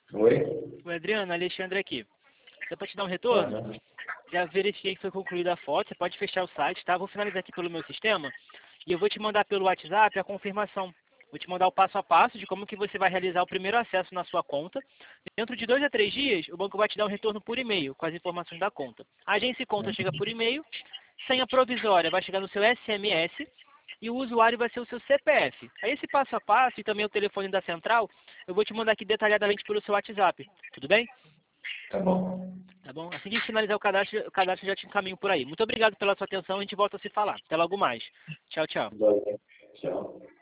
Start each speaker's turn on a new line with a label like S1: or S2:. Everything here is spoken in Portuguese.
S1: Oi?
S2: Oi, Adriano, Alexandre aqui. Dá para te dar um retorno?
S1: Aham.
S2: Já verifiquei que foi concluída a foto, você pode fechar o site, tá? Vou finalizar aqui pelo meu sistema e eu vou te mandar pelo WhatsApp a confirmação. Vou te mandar o passo a passo de como que você vai realizar o primeiro acesso na sua conta. Dentro de 2 a 3 dias, o banco vai te dar um retorno por e-mail com as informações da conta. A agência e conta chega por e-mail, senha provisória vai chegar no seu SMS e o usuário vai ser o seu CPF. Aí esse passo a passo e também o telefone da central, eu vou te mandar aqui detalhadamente pelo seu WhatsApp. Tudo bem?
S1: Tá bom.
S2: Tá bom? Assim que finalizar o cadastro já te encaminho por aí. Muito obrigado pela sua atenção, a gente volta a se falar. Até logo mais. Tchau, tchau.
S1: Valeu. Tchau.